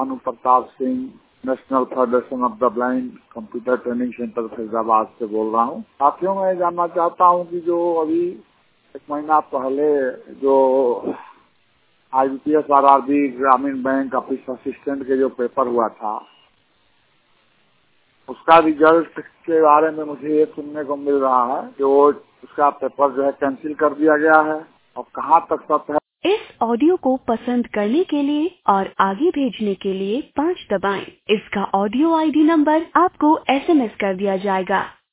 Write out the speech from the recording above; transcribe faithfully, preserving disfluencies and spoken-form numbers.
Bhanu Pratap Singh, national federation of the blind computer training centre Faizabad से बोल रहा हूँ। साथियों, मैं जानना चाहता हूँ कि जो अभी एक महीना पहले जो I B P S R R B ग्रामीण बैंक ऑफिस असिस्टेंट के जो पेपर हुआ था, उसका रिजल्ट के बारे में मुझे ये सुनने को मिल रहा है कि वो उसका पेपर जो है कैंसिल कर दिया गया है। और कहाँ तक सत्य है? इस ऑडियो को पसंद करने के लिए और आगे भेजने के लिए पाँच दबाएं। इसका ऑडियो आई डी नंबर आपको एस एम एस कर दिया जाएगा।